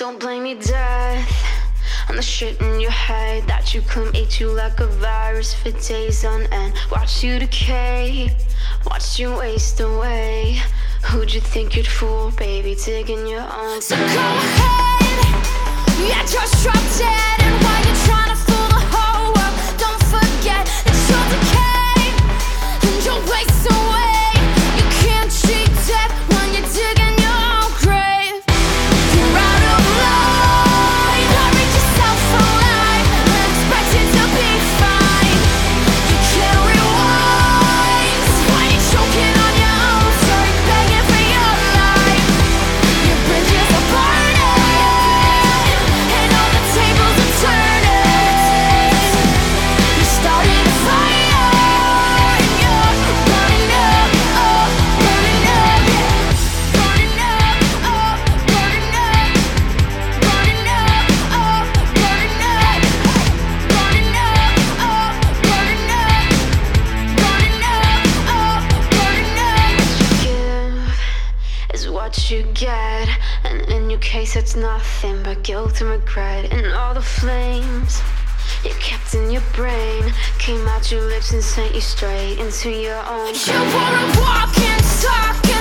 Don't blame me, death, on the shit in your head that you come eat you like a virus for days on end. Watch you decay, watch you waste away. Who'd you think you'd fool, baby, digging your own grave? So go ahead, yeah, just drop dead. And while you're trying to fool the whole world, don't forget that you'll decay and you'll waste away. You can't cheat death when you're digging your own grave. You're out of line, hurry yourself alive and expect it to be fine. You can't rewind when you're choking on your own story, begging for your life. Your bridges are burning and all the tables are turning. You're starting a fire and you're burning up, oh, burning up, yeah. Burning up, oh, burning up. Burning up, oh, burning up. Burning up, oh, burning up. Burning up, oh, burning up. Give is what you get, and in your case it's nothing but guilt and regret. And all the flames you kept in your brain came out your lips and sent you straight into your own You were a walking, talking